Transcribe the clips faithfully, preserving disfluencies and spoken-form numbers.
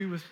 He was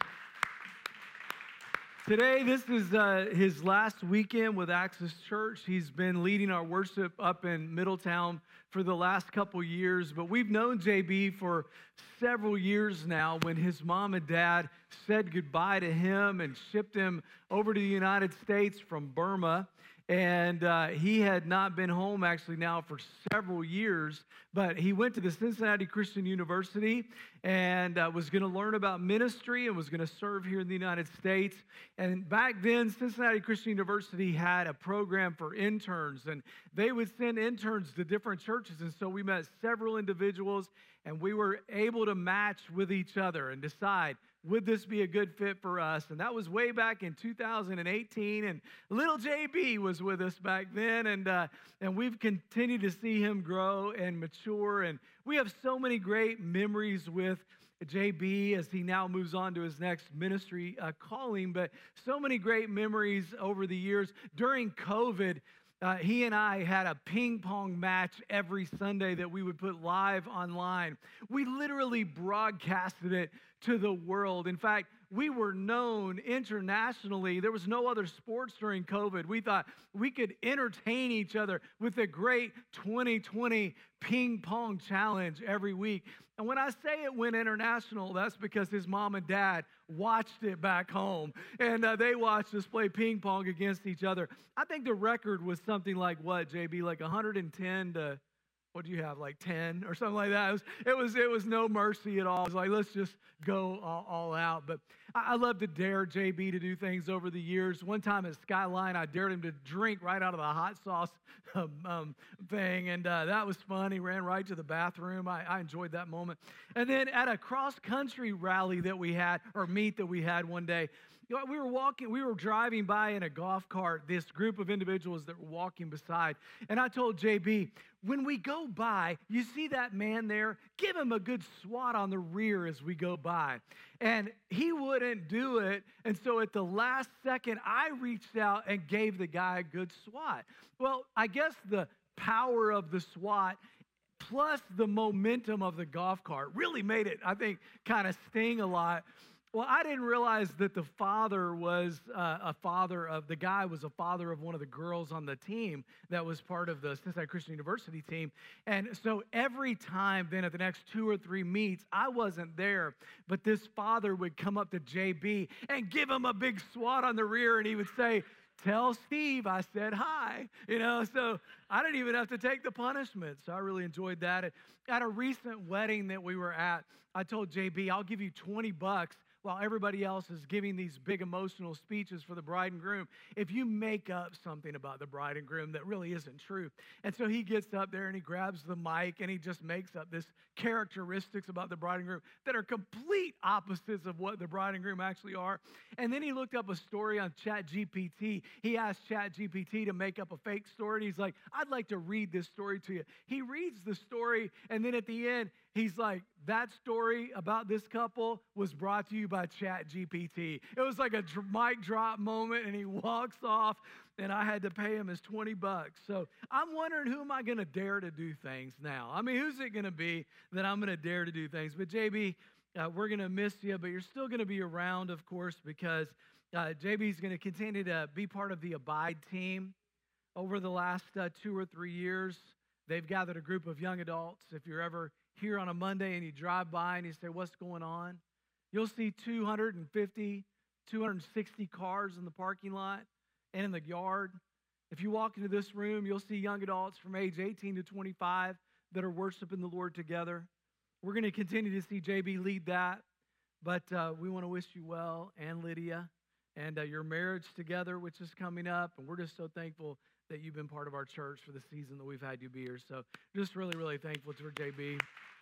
today. This is uh, his last weekend with Access Church. He's been leading our worship up in Middletown for the last couple years, but we've known J B for several years now. When his mom and dad said goodbye to him and shipped him over to the United States from Burma. And uh, he had not been home actually now for several years, but he went to the Cincinnati Christian University and uh, was going to learn about ministry and was going to serve here in the United States. And back then, Cincinnati Christian University had a program for interns, and they would send interns to different churches. And so we met several individuals, and we were able to match with each other and decide, would this be a good fit for us? And that was way back in two thousand eighteen, and little J B was with us back then, and uh, and we've continued to see him grow and mature, and we have so many great memories with J B as he now moves on to his next ministry uh, calling, but so many great memories over the years. During COVID, Uh, he and I had a ping pong match every Sunday that we would put live online. We literally broadcasted it to the world. In fact, we were known internationally. There was no other sports during COVID. We thought we could entertain each other with a great twenty twenty ping pong challenge every week. And when I say it went international, that's because his mom and dad watched it back home. And uh, they watched us play ping pong against each other. I think the record was something like what, J B? Like one hundred ten to, what do you have, like ten or something like that? It was, it was, it was no mercy at all. It was like, let's just go all, all out. But I, I love to dare J B to do things over the years. One time at Skyline, I dared him to drink right out of the hot sauce um, um, thing, and uh, that was fun. He ran right to the bathroom. I, I enjoyed that moment. And then at a cross-country rally that we had, or meet that we had one day, you know, we were walking, we were driving by in a golf cart, this group of individuals that were walking beside. And I told J B, when we go by, you see that man there? Give him a good swat on the rear as we go by. And he wouldn't do it. And so at the last second, I reached out and gave the guy a good swat. Well, I guess the power of the swat plus the momentum of the golf cart really made it, I think, kind of sting a lot. Well, I didn't realize that the father was uh, a father of, the guy was a father of one of the girls on the team that was part of the Cincinnati Christian University team. And so every time then at the next two or three meets, I wasn't there, but this father would come up to J B and give him a big swat on the rear, and he would say, "Tell Steve I said hi," you know, so I didn't even have to take the punishment. So I really enjoyed that. At a recent wedding that we were at, I told J B, I'll give you twenty bucks while everybody else is giving these big emotional speeches for the bride and groom, if you make up something about the bride and groom that really isn't true. And so he gets up there and he grabs the mic and he just makes up this characteristics about the bride and groom that are complete opposites of what the bride and groom actually are. And then he looked up a story on Chat G P T. He asked Chat G P T to make up a fake story. And he's like, I'd like to read this story to you. He reads the story, and then at the end, he's like, that story about this couple was brought to you by Chat G P T. It was like a dr- mic drop moment, and he walks off, and I had to pay him his twenty bucks. So I'm wondering, who am I going to dare to do things now? I mean, who's it going to be that I'm going to dare to do things? But J B, uh, we're going to miss you, but you're still going to be around, of course, because uh, J B is going to continue to be part of the Abide team. Over the last uh, two or three years, they've gathered a group of young adults. If you're ever here on a Monday and you drive by and you say, what's going on? You'll see two hundred fifty, two hundred sixty cars in the parking lot and in the yard. If you walk into this room, you'll see young adults from age eighteen to twenty-five that are worshiping the Lord together. We're going to continue to see J B lead that, but uh, we want to wish you well, and Lydia, and uh, your marriage together, which is coming up, and we're just so thankful that you've been part of our church for the season that we've had you be here. So just really, really thankful to J B.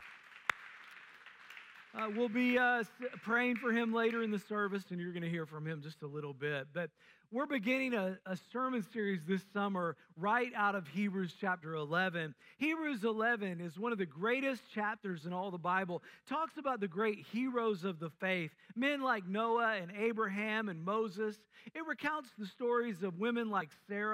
Uh, we'll be uh, praying for him later in the service, and you're going to hear from him just a little bit. But we're beginning a, a sermon series this summer right out of Hebrews chapter eleven. Hebrews eleven is one of the greatest chapters in all the Bible. It talks about the great heroes of the faith, men like Noah and Abraham and Moses. It recounts the stories of women like Sarah,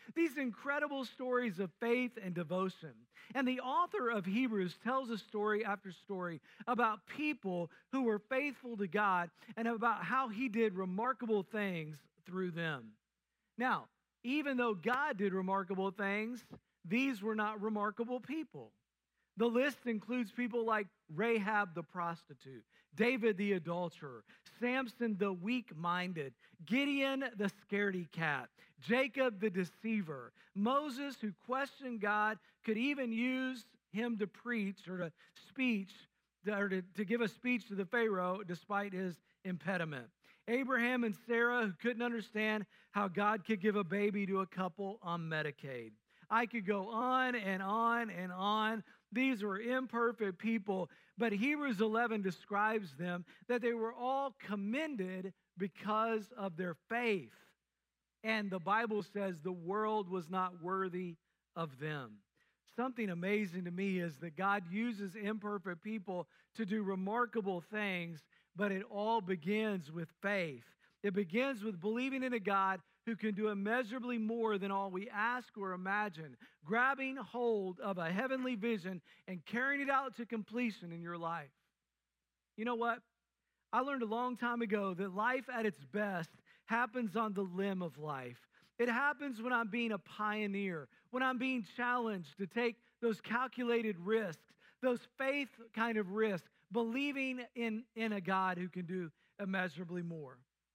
These incredible stories of faith and devotion. And the author of Hebrews tells us story after story about people who were faithful to God and about how he did remarkable things through them. Now, even though God did remarkable things, these were not remarkable people. The list includes people like Rahab the prostitute, David the adulterer, Samson the weak-minded, Gideon the scaredy cat, Jacob the deceiver, Moses who questioned God, could even use him to preach or to speech or to, to give a speech to the Pharaoh despite his impediment. Abraham and Sarah who couldn't understand how God could give a baby to a couple on Medicaid. I could go on and on and on. These were imperfect people, but Hebrews eleven describes them that they were all commended because of their faith. And the Bible says the world was not worthy of them. Something amazing to me is that God uses imperfect people to do remarkable things, but it all begins with faith. It begins with believing in a God who can do immeasurably more than all we ask or imagine, grabbing hold of a heavenly vision and carrying it out to completion in your life. You know what? I learned a long time ago that life at its best happens on the limb of life. It happens when I'm being a pioneer, when I'm being challenged to take those calculated risks, those faith kind of risks, believing in, in a God who can do immeasurably more.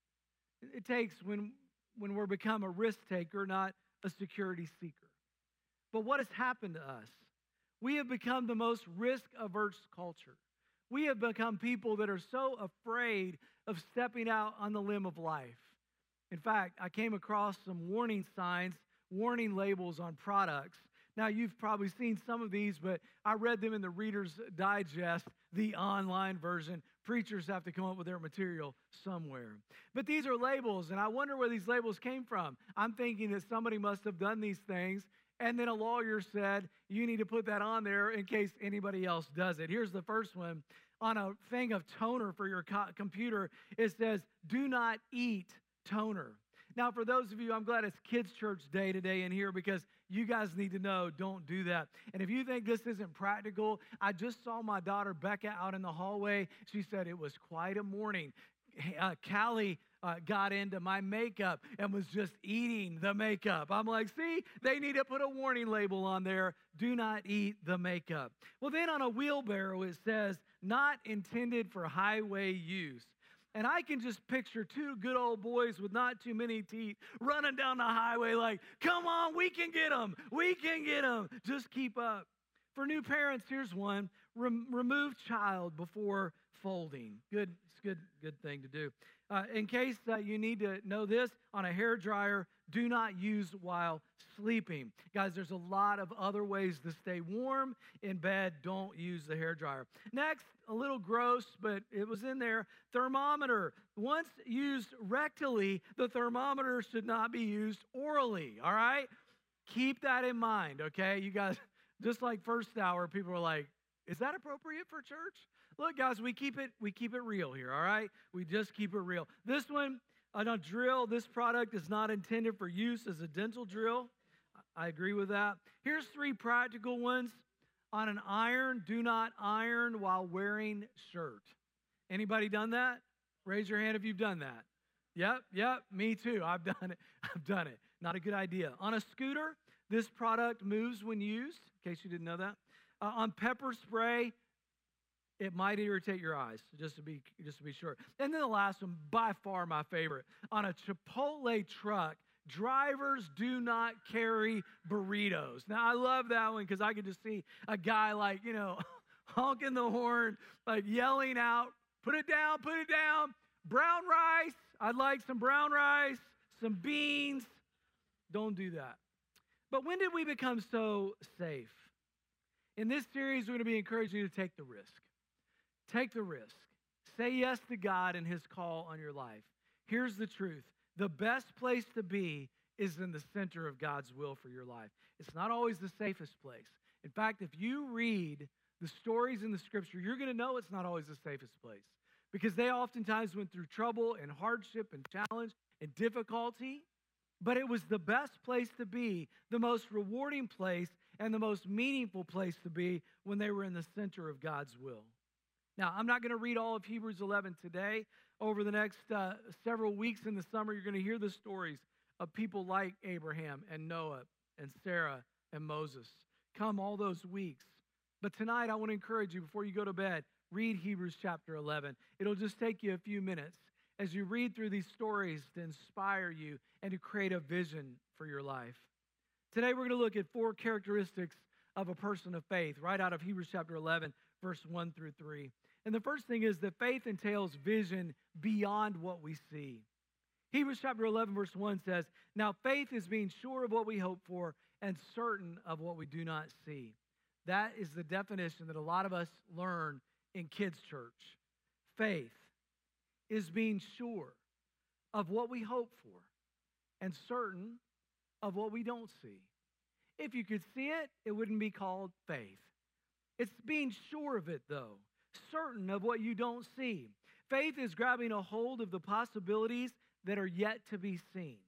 It takes when, when we're become a risk taker, not a security seeker. But what has happened to us? We have become the most risk-averse culture. We have become people that are so afraid of stepping out on the limb of life. In fact, I came across some warning signs, warning labels on products. Now, you've probably seen some of these, but I read them in the Reader's Digest, the online version. Preachers have to come up with their material somewhere. But these are labels, and I wonder where these labels came from. I'm thinking that somebody must have done these things, and then a lawyer said, you need to put that on there in case anybody else does it. Here's the first one. On a thing of toner for your co- computer, it says, do not eat toner. Now, for those of you, I'm glad it's Kids Church Day today in here because you guys need to know, don't do that. And if you think this isn't practical, I just saw my daughter Becca out in the hallway. She said it was quite a morning. Uh, Callie uh, got into my makeup and was just eating the makeup. I'm like, see, they need to put a warning label on there. Do not eat the makeup. Well, then on a wheelbarrow, it says, not intended for highway use. And I can just picture two good old boys with not too many teeth running down the highway like, come on, we can get them. We can get them. Just keep up. For new parents, here's one. Rem- remove child before folding. Good, it's a good, good thing to do. Uh, in case uh, you need to know this, on a hair dryer, do not use while sleeping. Guys, there's a lot of other ways to stay warm in bed. Don't use the hair dryer. Next, a little gross, but it was in there. Thermometer. Once used rectally, the thermometer should not be used orally, all right? Keep that in mind, okay? You guys, just like first hour, people are like, is that appropriate for church? Look, guys, we keep it we keep it real here, all right? We just keep it real. This one, on a drill, this product is not intended for use as a dental drill. I agree with that. Here's three practical ones. On an iron, do not iron while wearing shirt. Anybody done that? Raise your hand if you've done that. Yep, yep, me too. I've done it. I've done it. Not a good idea. On a scooter, this product moves when used, in case you didn't know that. Uh, on pepper spray, it might irritate your eyes, just to be just to be sure. And then the last one, by far my favorite. On a Chipotle truck, drivers do not carry burritos. Now, I love that one because I could just see a guy like, you know, honking the horn, like yelling out, put it down, put it down. Brown rice, I'd like some brown rice, some beans. Don't do that. But when did we become so safe? In this series, we're going to be encouraging you to take the risk. Take the risk. Say yes to God and his call on your life. Here's the truth. The best place to be is in the center of God's will for your life. It's not always the safest place. In fact, if you read the stories in the scripture, you're going to know it's not always the safest place because they oftentimes went through trouble and hardship and challenge and difficulty. but it was the best place to be, the most rewarding place, and the most meaningful place to be when they were in the center of God's will. Now, I'm not going to read all of Hebrews eleven today. Over the next uh, several weeks in the summer, you're going to hear the stories of people like Abraham and Noah and Sarah and Moses. Come all those weeks. But tonight, I want to encourage you, before you go to bed, read Hebrews chapter eleven. It'll just take you a few minutes as you read through these stories to inspire you and to create a vision for your life. Today, we're going to look at four characteristics of a person of faith, right out of Hebrews chapter eleven, verse one through three. And the first thing is that faith entails vision beyond what we see. Hebrews chapter eleven, verse one says, "Now faith is being sure of what we hope for and certain of what we do not see." That is the definition that a lot of us learn in kids' church. Faith is being sure of what we hope for and certain of what we don't see. If you could see it, it wouldn't be called faith. It's being sure of it, though, certain of what you don't see. Faith is grabbing a hold of the possibilities that are yet to be seen,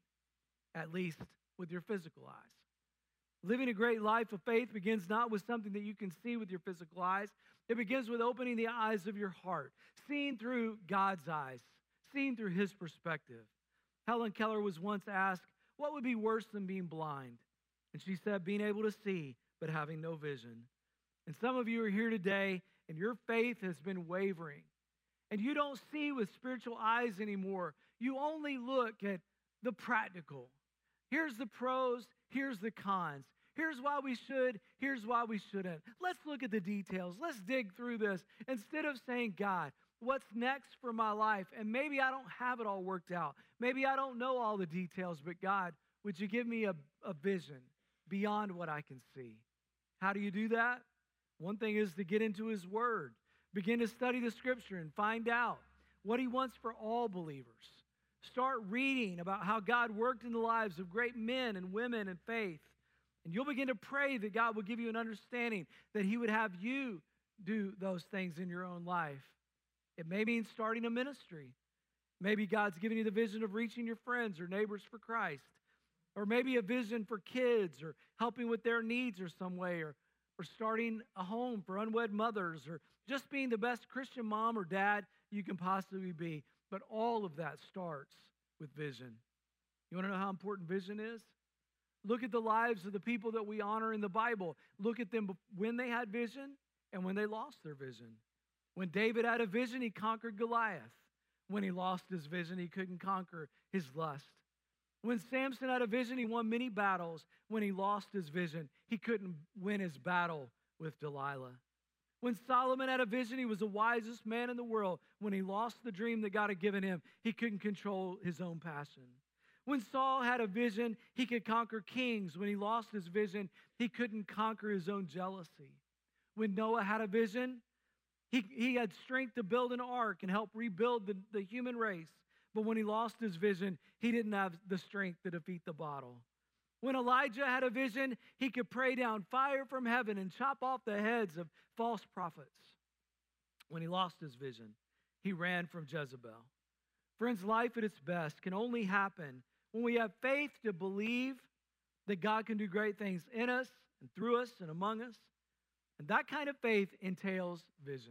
at least with your physical eyes. Living a great life of faith begins not with something that you can see with your physical eyes. It begins with opening the eyes of your heart, seeing through God's eyes, seeing through His perspective. Helen Keller was once asked, what would be worse than being blind? And she said, being able to see, but having no vision. And some of you are here today, and your faith has been wavering. And you don't see with spiritual eyes anymore. You only look at the practical. Here's the pros, here's the cons. Here's why we should, here's why we shouldn't. Let's look at the details. Let's dig through this. Instead of saying, God, what's next for my life? And maybe I don't have it all worked out. Maybe I don't know all the details, but God, would you give me a, a vision beyond what I can see? How do you do that? One thing is to get into His Word. Begin to study the Scripture and find out what He wants for all believers. Start reading about how God worked in the lives of great men and women in faith. And you'll begin to pray that God will give you an understanding that He would have you do those things in your own life. It may mean starting a ministry. Maybe God's giving you the vision of reaching your friends or neighbors for Christ. Or maybe a vision for kids or helping with their needs or some way, or, or starting a home for unwed mothers, or just being the best Christian mom or dad you can possibly be. But all of that starts with vision. You want to know how important vision is? Look at the lives of the people that we honor in the Bible. Look at them when they had vision and when they lost their vision. When David had a vision, he conquered Goliath. When he lost his vision, he couldn't conquer his lust. When Samson had a vision, he won many battles. When he lost his vision, he couldn't win his battle with Delilah. When Solomon had a vision, he was the wisest man in the world. When he lost the dream that God had given him, he couldn't control his own passion. When Saul had a vision, he could conquer kings. When he lost his vision, he couldn't conquer his own jealousy. When Noah had a vision, he, he had strength to build an ark and help rebuild the, the human race. But when he lost his vision, he didn't have the strength to defeat the bottle. When Elijah had a vision, he could pray down fire from heaven and chop off the heads of false prophets. When he lost his vision, he ran from Jezebel. Friends, life at its best can only happen when we have faith to believe that God can do great things in us and through us and among us. And that kind of faith entails vision.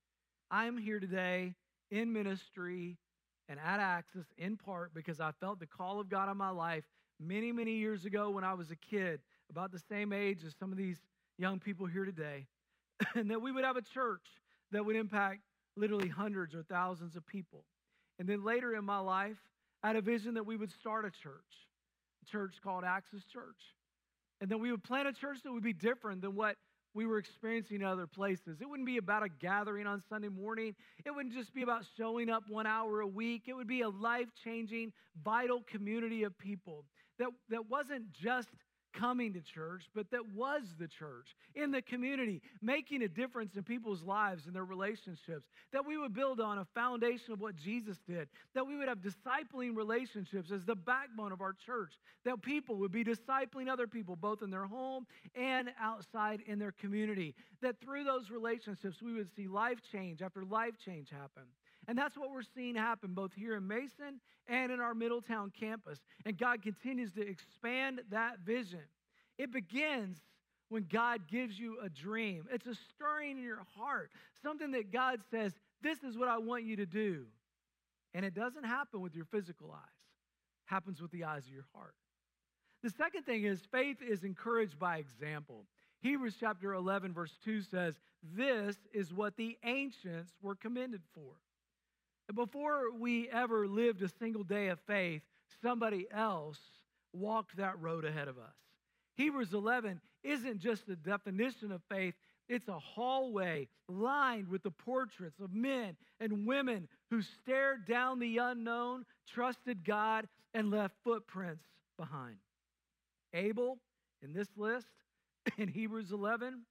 I am here today in ministry and at Access in part because I felt the call of God on my life many, many years ago when I was a kid, about the same age as some of these young people here today, and that we would have a church that would impact literally hundreds or thousands of people. And then later in my life, I had a vision that we would start a church, a church called Access Church. And then we would plant a church that would be different than what we were experiencing in other places. It wouldn't be about a gathering on Sunday morning. It wouldn't just be about showing up one hour a week. It would be a life-changing, vital community of people that, that wasn't just coming to church, but that was the church in the community, making a difference in people's lives and their relationships, that we would build on a foundation of what Jesus did, that we would have discipling relationships as the backbone of our church, that people would be discipling other people, both in their home and outside in their community, that through those relationships, we would see life change after life change happen. And that's what we're seeing happen both here in Mason and in our Middletown campus. And God continues to expand that vision. It begins when God gives you a dream. It's a stirring in your heart, something that God says, this is what I want you to do. And it doesn't happen with your physical eyes. It happens with the eyes of your heart. The second thing is faith is encouraged by example. Hebrews chapter eleven, verse two says, this is what the ancients were commended for. And before we ever lived a single day of faith, somebody else walked that road ahead of us. Hebrews eleven isn't just a definition of faith, it's a hallway lined with the portraits of men and women who stared down the unknown, trusted God, and left footprints behind. Abel, in this list, in Hebrews eleven,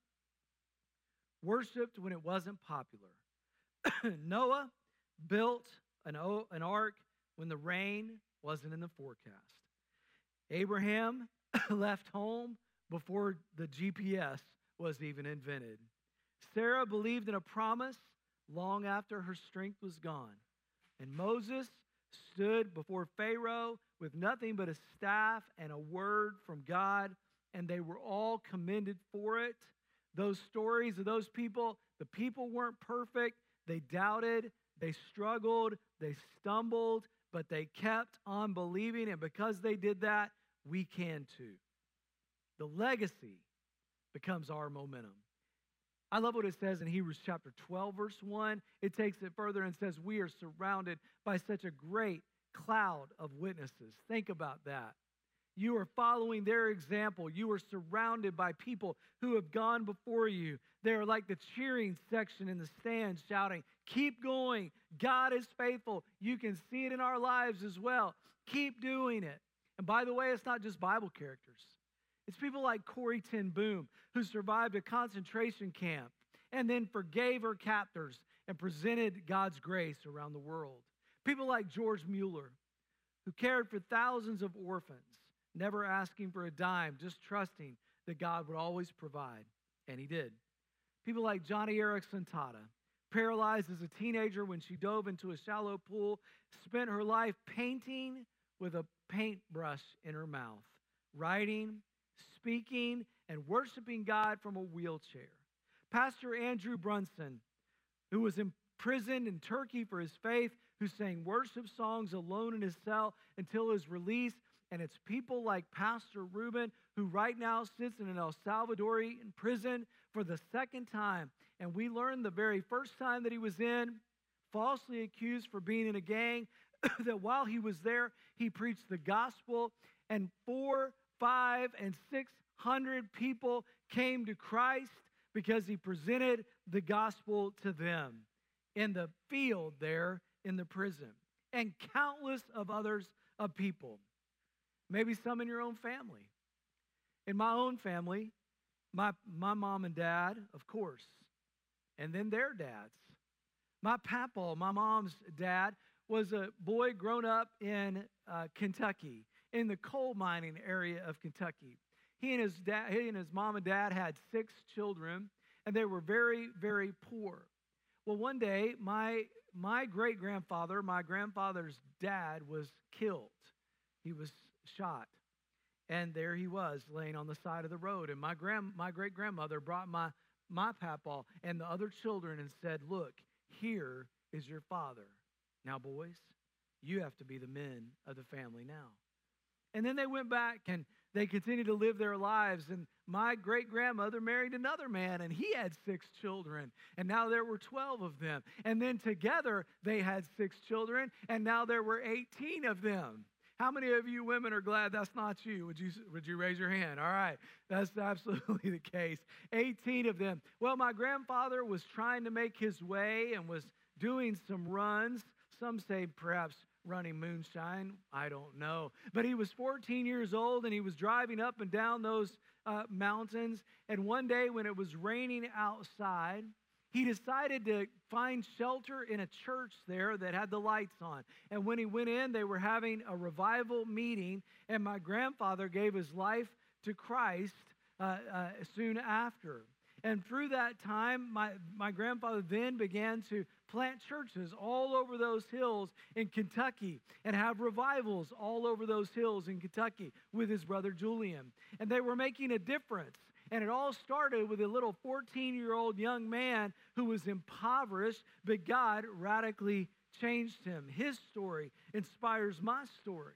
worshiped when it wasn't popular. Noah built an, o- an ark when the rain wasn't in the forecast. Abraham left home before the G P S was even invented. Sarah believed in a promise long after her strength was gone. And Moses stood before Pharaoh with nothing but a staff and a word from God, and they were all commended for it. Those stories of those people, the people weren't perfect. They doubted, they struggled, they stumbled, but they kept on believing, and because they did that, we can too. The legacy becomes our momentum. I love what it says in Hebrews chapter twelve, verse one. It takes it further and says, we are surrounded by such a great cloud of witnesses. Think about that. You are following their example. You are surrounded by people who have gone before you. They are like the cheering section in the stands shouting, keep going. God is faithful. You can see it in our lives as well. Keep doing it. And by the way, it's not just Bible characters. It's people like Corrie ten Boom, who survived a concentration camp and then forgave her captors and presented God's grace around the world. People like George Mueller, who cared for thousands of orphans, never asking for a dime, just trusting that God would always provide. And he did. People like Johnny Erickson Tata, paralyzed as a teenager when she dove into a shallow pool, spent her life painting with a paintbrush in her mouth, writing, speaking, and worshiping God from a wheelchair. Pastor Andrew Brunson, who was imprisoned in Turkey for his faith, who sang worship songs alone in his cell until his release. And it's people like Pastor Ruben, who right now sits in an El Salvadorian prison for the second time. And we learned the very first time that he was in, falsely accused for being in a gang, that while he was there, he preached the gospel, and four, five, and six hundred people came to Christ because he presented the gospel to them in the field there in the prison, and countless of others of people. Maybe some in your own family. In my own family, my, my mom and dad, of course, and then their dads. My papa, my mom's dad, was a boy grown up in uh, Kentucky, in the coal mining area of Kentucky. He and his dad, he and his mom and dad had six children, and they were very, very poor. Well, one day, my my great-grandfather, my grandfather's dad, was killed. He was shot, and there he was, laying on the side of the road. And my grand, my great-grandmother brought my my papa and the other children and said, "Look, here is your father. Now, boys, you have to be the men of the family now." And then they went back and they continued to live their lives. And my great-grandmother married another man, and he had six children. And now there were twelve of them. And then together they had six children, and now there were eighteen of them. How many of you women are glad that's not you? Would you, would you raise your hand? All right, that's absolutely the case. eighteen of them. Well, my grandfather was trying to make his way and was doing some runs. Some say perhaps running moonshine. I don't know. But he was fourteen years old, and he was driving up and down those uh, mountains. And one day when it was raining outside, he decided to find shelter in a church there that had the lights on. And when he went in, they were having a revival meeting, and my grandfather gave his life to Christ uh, uh, soon after. And through that time, my, my grandfather then began to plant churches all over those hills in Kentucky and have revivals all over those hills in Kentucky with his brother Julian. And they were making a difference. And it all started with a little fourteen-year-old young man who was impoverished, but God radically changed him. His story inspires my story.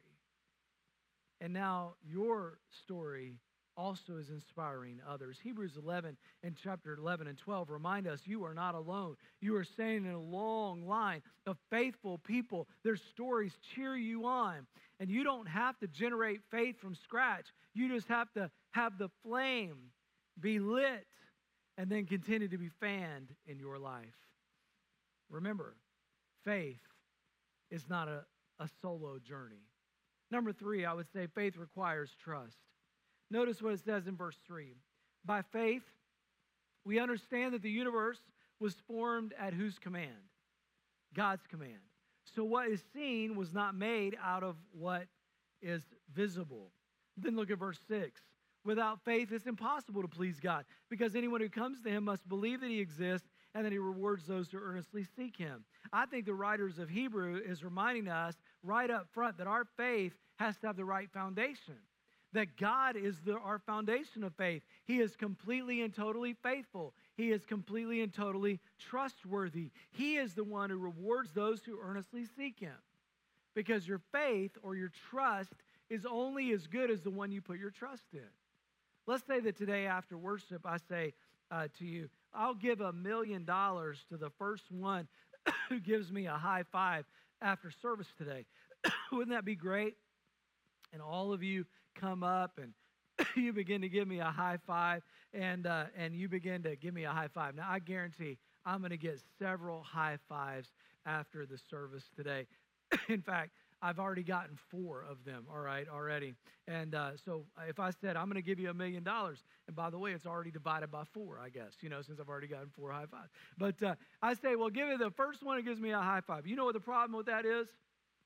And now your story also is inspiring others. Hebrews eleven and chapter eleven and twelve remind us you are not alone. You are standing in a long line of faithful people. Their stories cheer you on. And you don't have to generate faith from scratch. You just have to have the flame be lit and then continue to be fanned in your life. Remember, faith is not a, a solo journey. Number three, I would say faith requires trust. Notice what it says in verse three. By faith, we understand that the universe was formed at whose command? God's command. So what is seen was not made out of what is visible. Then look at verse six. Without faith, it's impossible to please God, because anyone who comes to him must believe that he exists and that he rewards those who earnestly seek him. I think the writers of Hebrew is reminding us right up front that our faith has to have the right foundation, that God is the, our foundation of faith. He is completely and totally faithful. He is completely and totally trustworthy. He is the one who rewards those who earnestly seek him, because your faith or your trust is only as good as the one you put your trust in. Let's say that today after worship, I say uh, to you, I'll give a million dollars to the first one who gives me a high five after service today. Wouldn't that be great? And all of you come up and you begin to give me a high five, and uh, and you begin to give me a high five. Now, I guarantee I'm going to get several high fives after the service today. In fact, I've already gotten four of them, all right, already. And uh, so if I said, I'm going to give you a million dollars, and by the way, it's already divided by four, I guess, you know, since I've already gotten four high fives. But uh, I say, well, give me the first one who gives me a high five. You know what the problem with that is?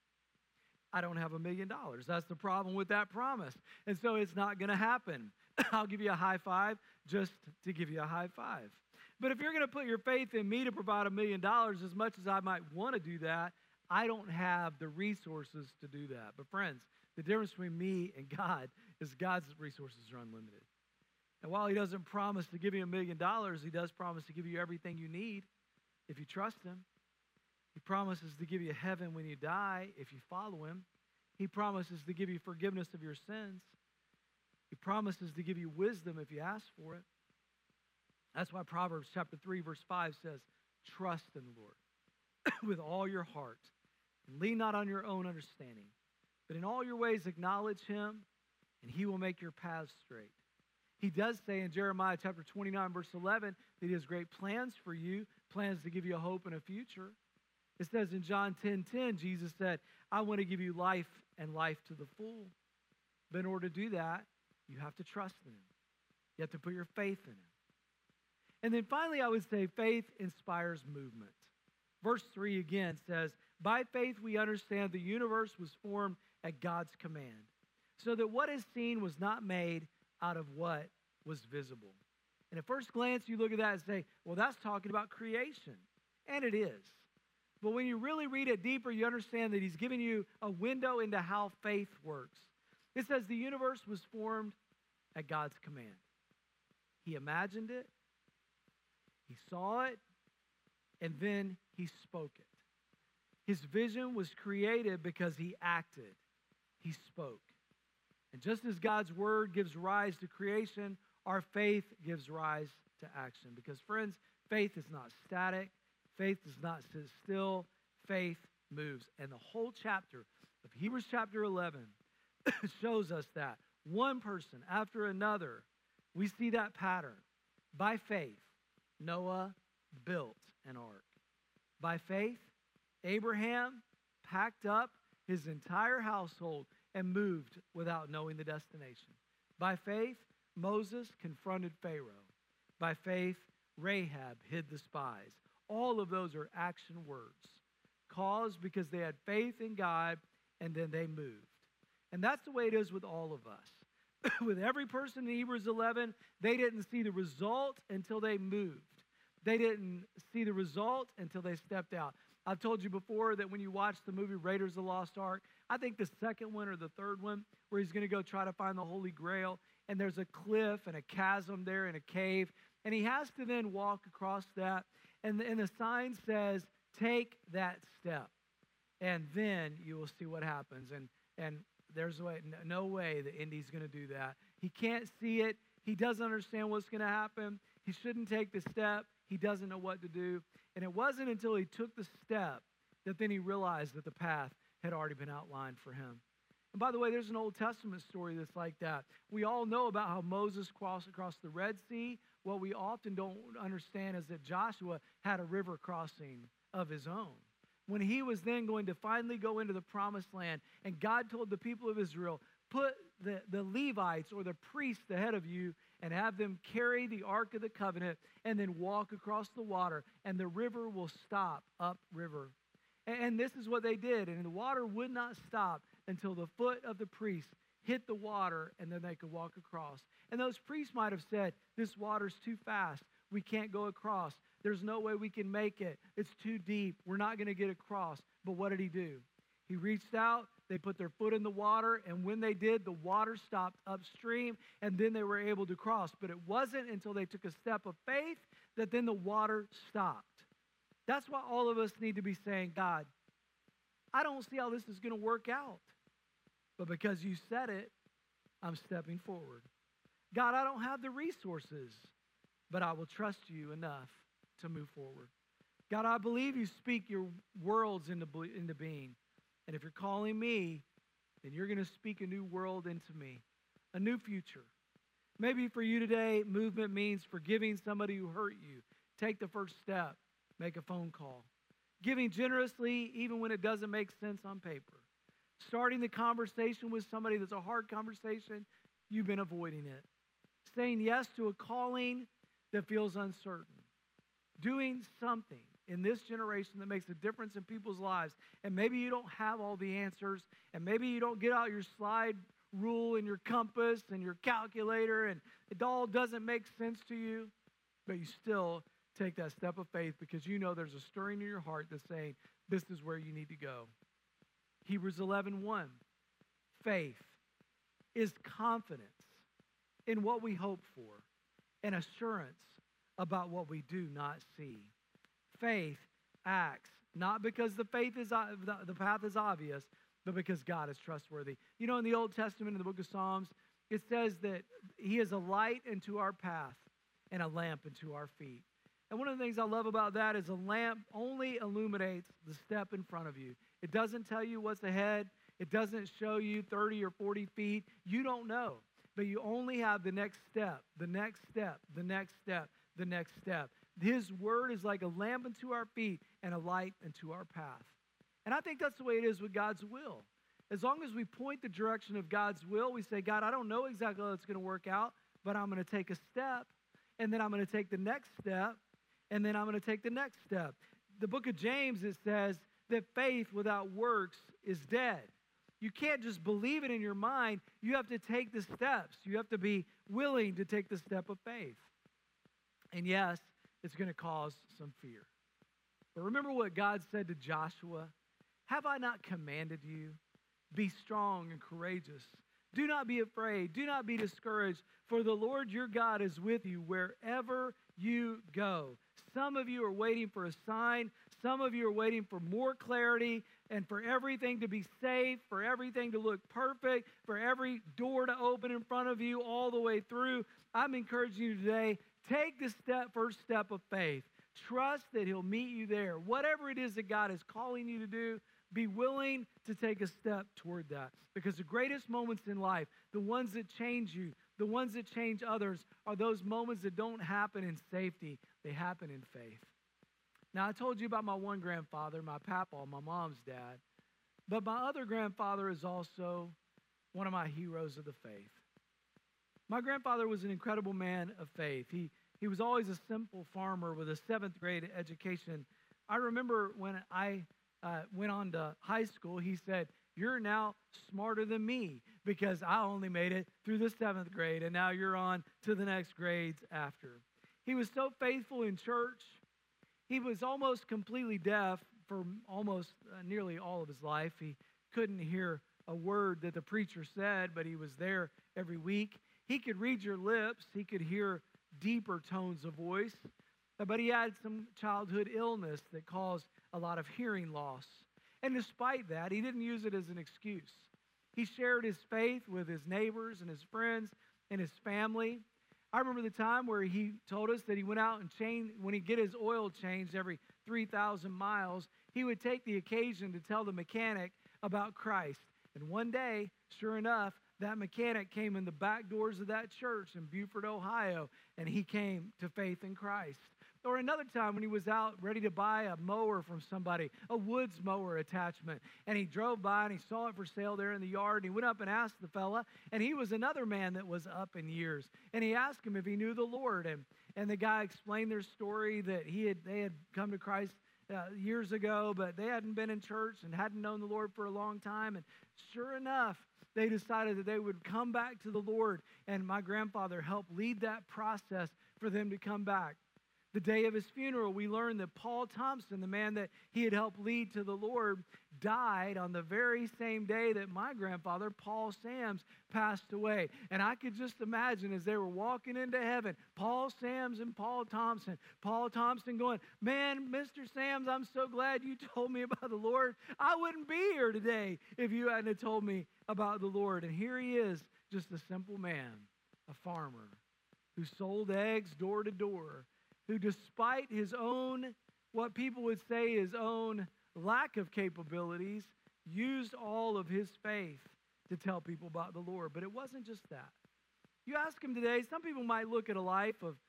I don't have a million dollars. That's the problem with that promise. And so it's not going to happen. I'll give you a high five just to give you a high five. But if you're going to put your faith in me to provide a million dollars, as much as I might want to do that, I don't have the resources to do that. But friends, the difference between me and God is God's resources are unlimited. And while he doesn't promise to give you a million dollars, he does promise to give you everything you need if you trust him. He promises to give you heaven when you die if you follow him. He promises to give you forgiveness of your sins. He promises to give you wisdom if you ask for it. That's why Proverbs chapter three, verse five says, trust in the Lord with all your heart. And lean not on your own understanding, but in all your ways acknowledge him, and he will make your paths straight. He does say in Jeremiah chapter twenty-nine, verse eleven, that he has great plans for you, plans to give you a hope and a future. It says in John ten ten, Jesus said, I want to give you life and life to the full. But in order to do that, you have to trust in him. You have to put your faith in him. And then finally, I would say faith inspires movement. Verse three again says, by faith we understand the universe was formed at God's command, so that what is seen was not made out of what was visible. And at first glance, you look at that and say, well, that's talking about creation. And it is. But when you really read it deeper, you understand that he's giving you a window into how faith works. It says the universe was formed at God's command. He imagined it, he saw it, and then he spoke it. His vision was created because he acted. He spoke. And just as God's word gives rise to creation, our faith gives rise to action. Because, friends, faith is not static. Faith does not sit still. Faith moves. And the whole chapter of Hebrews chapter eleven shows us that. One person after another, we see that pattern. By faith, Noah built an ark. By faith, Abraham packed up his entire household and moved without knowing the destination. By faith, Moses confronted Pharaoh. By faith, Rahab hid the spies. All of those are action words, caused because they had faith in God and then they moved. And that's the way it is with all of us. with every person in Hebrews eleven, they didn't see the result until they moved. They didn't see the result until they stepped out. I've told you before that when you watch the movie Raiders of the Lost Ark, I think the second one or the third one, where he's going to go try to find the Holy Grail, and there's a cliff and a chasm there and a cave, and he has to then walk across that, and the, and the sign says, take that step, and then you will see what happens. And, and there's way, no way that Indy's going to do that. He can't see it. He doesn't understand what's going to happen. He shouldn't take the step. He doesn't know what to do. And it wasn't until he took the step that then he realized that the path had already been outlined for him. And by the way, there's an Old Testament story that's like that. We all know about how Moses crossed across the Red Sea. What we often don't understand is that Joshua had a river crossing of his own. When he was then going to finally go into the promised land, and God told the people of Israel, put the, the Levites or the priests ahead of you and have them carry the Ark of the Covenant and then walk across the water, and the river will stop upriver. And, and this is what they did, and the water would not stop until the foot of the priest hit the water, and then they could walk across. And those priests might have said, this water's too fast. We can't go across. There's no way we can make it. It's too deep. We're not going to get across. But what did he do? He reached out. They put their foot in the water, and when they did, the water stopped upstream, and then they were able to cross. But it wasn't until they took a step of faith that then the water stopped. That's why all of us need to be saying, God, I don't see how this is going to work out. But because you said it, I'm stepping forward. God, I don't have the resources, but I will trust you enough to move forward. God, I believe you speak your worlds into, into being. And if you're calling me, then you're going to speak a new world into me, a new future. Maybe for you today, movement means forgiving somebody who hurt you. Take the first step. Make a phone call. Giving generously even when it doesn't make sense on paper. Starting the conversation with somebody that's a hard conversation, you've been avoiding it. Saying yes to a calling that feels uncertain. Doing something in this generation that makes a difference in people's lives. And maybe you don't have all the answers, and maybe you don't get out your slide rule and your compass and your calculator, and it all doesn't make sense to you, but you still take that step of faith because you know there's a stirring in your heart that's saying, this is where you need to go. Hebrews eleven one, faith is confidence in what we hope for and assurance about what we do not see. Faith acts, not because the faith is the path is obvious, but because God is trustworthy. You know, in the Old Testament, in the book of Psalms, it says that he is a light into our path and a lamp into our feet. And one of the things I love about that is a lamp only illuminates the step in front of you. It doesn't tell you what's ahead. It doesn't show you thirty or forty feet. You don't know, but you only have the next step, the next step, the next step, the next step. His word is like a lamp unto our feet and a light unto our path. And I think that's the way it is with God's will. As long as we point the direction of God's will, we say, God, I don't know exactly how it's going to work out, but I'm going to take a step, and then I'm going to take the next step, and then I'm going to take the next step. The book of James, it says that faith without works is dead. You can't just believe it in your mind. You have to take the steps. You have to be willing to take the step of faith. And yes, it's going to cause some fear. But remember what God said to Joshua? Have I not commanded you? Be strong and courageous. Do not be afraid. Do not be discouraged, for the Lord your God is with you wherever you go. Some of you are waiting for a sign. Some of you are waiting for more clarity and for everything to be safe, for everything to look perfect, for every door to open in front of you all the way through. I'm encouraging you today, take the step, first step of faith. Trust that he'll meet you there. Whatever it is that God is calling you to do, be willing to take a step toward that. Because the greatest moments in life, the ones that change you, the ones that change others, are those moments that don't happen in safety. They happen in faith. Now, I told you about my one grandfather, my papa, my mom's dad. But my other grandfather is also one of my heroes of the faith. My grandfather was an incredible man of faith. He, he was always a simple farmer with a seventh grade education. I remember when I uh, went on to high school, he said, "You're now smarter than me because I only made it through the seventh grade, and now you're on to the next grades after." He was so faithful in church. He was almost completely deaf for almost uh, nearly all of his life. He couldn't hear a word that the preacher said, but he was there every week. He could read your lips. He could hear deeper tones of voice. But he had some childhood illness that caused a lot of hearing loss. And despite that, he didn't use it as an excuse. He shared his faith with his neighbors and his friends and his family. I remember the time where he told us that he went out and changed, when he'd get his oil changed every three thousand miles, he would take the occasion to tell the mechanic about Christ. And one day, sure enough, that mechanic came in the back doors of that church in Beaufort, Ohio, and he came to faith in Christ. Or another time when he was out ready to buy a mower from somebody, a woods mower attachment, and he drove by and he saw it for sale there in the yard, and he went up and asked the fella, and he was another man that was up in years, and he asked him if he knew the Lord, and, and the guy explained their story that he had they had come to Christ uh, years ago, but they hadn't been in church and hadn't known the Lord for a long time, and sure enough, they decided that they would come back to the Lord, and my grandfather helped lead that process for them to come back. The day of his funeral, we learned that Paul Thompson, the man that he had helped lead to the Lord, died on the very same day that my grandfather, Paul Sams, passed away. And I could just imagine as they were walking into heaven, Paul Sams and Paul Thompson, Paul Thompson going, "Man, Mister Sams, I'm so glad you told me about the Lord. I wouldn't be here today if you hadn't have told me about the Lord." And here he is, just a simple man, a farmer, who sold eggs door to door, who despite his own, what people would say his own lack of capabilities, used all of his faith to tell people about the Lord. But it wasn't just that. You ask him today, some people might look at a life of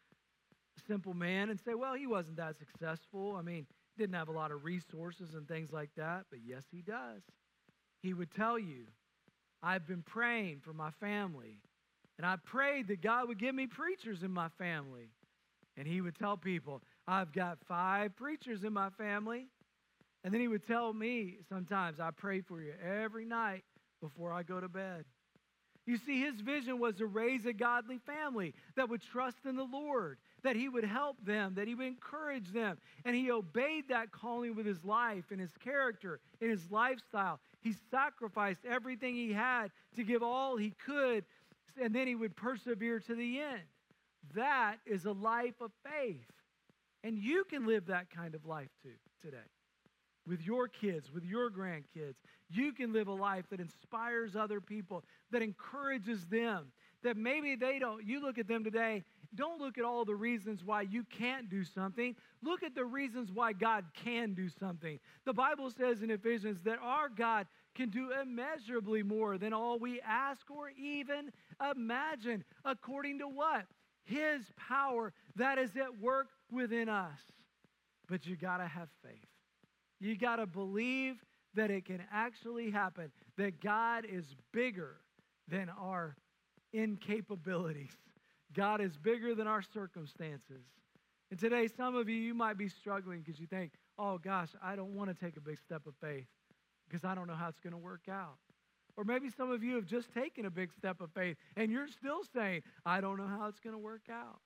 a simple man and say, well, he wasn't that successful. I mean, didn't have a lot of resources and things like that. But yes, he does. He would tell you, I've been praying for my family, and I prayed that God would give me preachers in my family. And he would tell people, I've got five preachers in my family. And then he would tell me sometimes, I pray for you every night before I go to bed. You see, his vision was to raise a godly family that would trust in the Lord, that he would help them, that he would encourage them. And he obeyed that calling with his life and his character and his lifestyle. He sacrificed everything he had to give all he could, and then he would persevere to the end. That is a life of faith. And you can live that kind of life too today. With your kids, with your grandkids. You can live a life that inspires other people, that encourages them, that maybe they don't, you look at them today, don't look at all the reasons why you can't do something. Look at the reasons why God can do something. The Bible says in Ephesians that our God can do immeasurably more than all we ask or even imagine. According to what? His power that is at work within us. But you got to have faith. You got to believe that it can actually happen, that God is bigger than our incapabilities. God is bigger than our circumstances. And today, some of you, you might be struggling because you think, oh gosh, I don't want to take a big step of faith because I don't know how it's going to work out. Or maybe some of you have just taken a big step of faith and you're still saying, I don't know how it's going to work out.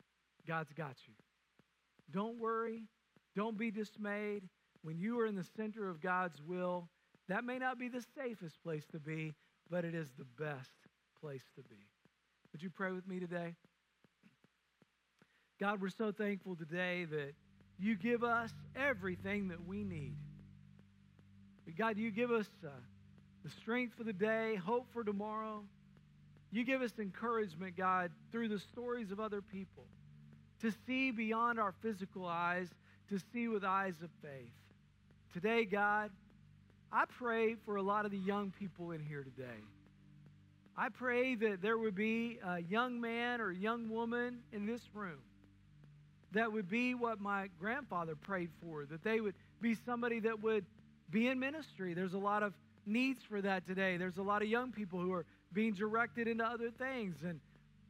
God's got you. Don't worry. Don't be dismayed. When you are in the center of God's will, that may not be the safest place to be, but it is the best place to be. Would you pray with me today? God, we're so thankful today that you give us everything that we need. God, you give us uh, the strength for the day, hope for tomorrow. You give us encouragement, God, through the stories of other people, to see beyond our physical eyes, to see with eyes of faith. Today, God, I pray for a lot of the young people in here today. I pray that there would be a young man or a young woman in this room that would be what my grandfather prayed for, that they would be somebody that would be in ministry. There's a lot of needs for that today. There's a lot of young people who are being directed into other things. And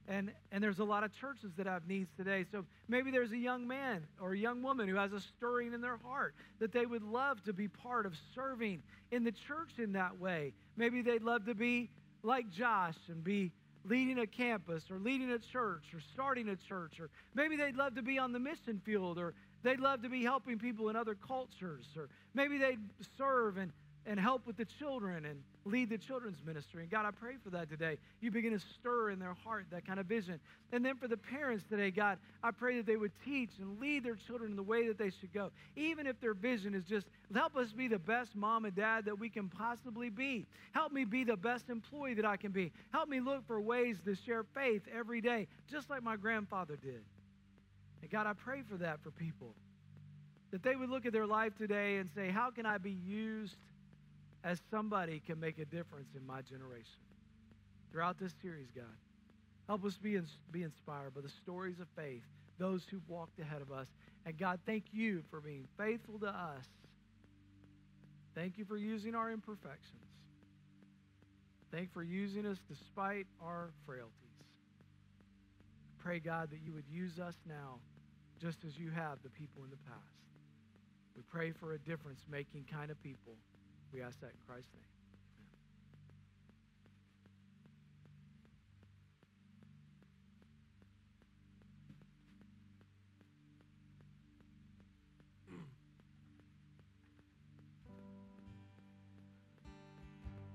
And, and there's a lot of churches that have needs today. So maybe there's a young man or a young woman who has a stirring in their heart that they would love to be part of serving in the church in that way. Maybe they'd love to be like Josh and be leading a campus or leading a church or starting a church. Or maybe they'd love to be on the mission field, or they'd love to be helping people in other cultures. Or maybe they'd serve and and help with the children and lead the children's ministry. And God, I pray for that today. You begin to stir in their heart that kind of vision. And then for the parents today, God, I pray that they would teach and lead their children in the way that they should go. Even if their vision is just, help us be the best mom and dad that we can possibly be. Help me be the best employee that I can be. Help me look for ways to share faith every day, just like my grandfather did. And God, I pray for that for people. That they would look at their life today and say, how can I be used as somebody can make a difference in my generation? Throughout this series, God, help us be, be inspired by the stories of faith, those who've walked ahead of us. And God, thank you for being faithful to us. Thank you for using our imperfections. Thank you for using us despite our frailties. Pray, God, that you would use us now just as you have the people in the past. We pray for a difference-making kind of people. We ask that in Christ's name.